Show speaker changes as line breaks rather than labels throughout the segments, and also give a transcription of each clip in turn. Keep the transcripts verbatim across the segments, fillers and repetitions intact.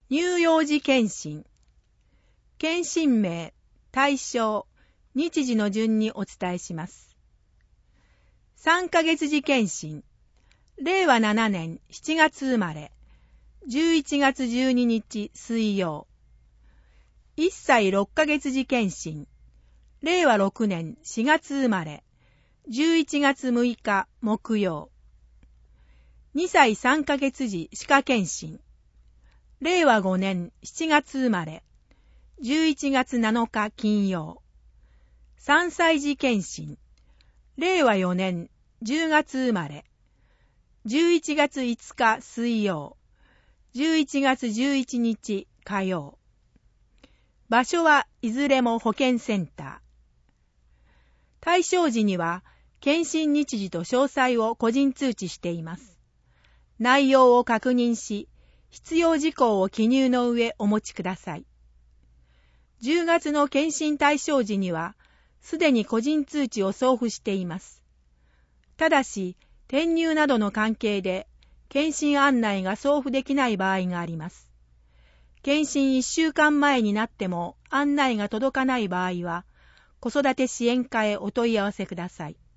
乳幼児検診。検診名、対象、日時の順にお伝えします。さんかげつ時検診。れいわななねんしちがつ生まれ。じゅういちがつじゅうににち水曜。いっさいろっかげつ時検診。れいわろくねんしがつ生まれ。じゅういちがつむいか木曜。にさいさんかげつ時歯科検診。れいわごねんしちがつ生まれ。じゅういちがつなのか金曜。さんさい時検診。れいわよねんじゅうがつ生まれ。じゅういちがついつか水曜。じゅういちがつじゅういちにち火曜。場所はいずれも保健センター。対象時には検診日時と詳細を個人通知しています。内容を確認し、必要事項を記入の上お持ちください。じゅうがつの検診対象時には、すでに個人通知を送付しています。ただし、転入などの関係で、検診案内が送付できない場合があります。検診いっしゅうかんまえになっても案内が届かない場合は、子育て支援課へお問い合わせください。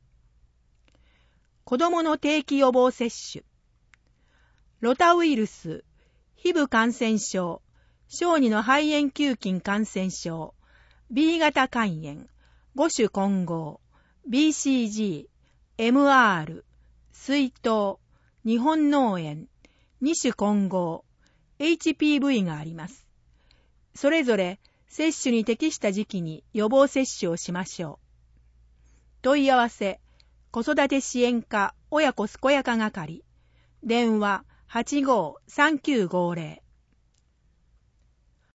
子どもの定期予防接種。ロタウイルス、ヒブ感染症、小児の肺炎球菌感染症、B 型肝炎、五種混合、ビーシージー、エムアール、水痘、日本脳炎、二種混合、エイチピーブイ があります。それぞれ接種に適した時期に予防接種をしましょう。問い合わせ、子育て支援課親子健やか係、電話 はちごーさんきゅうごーぜろ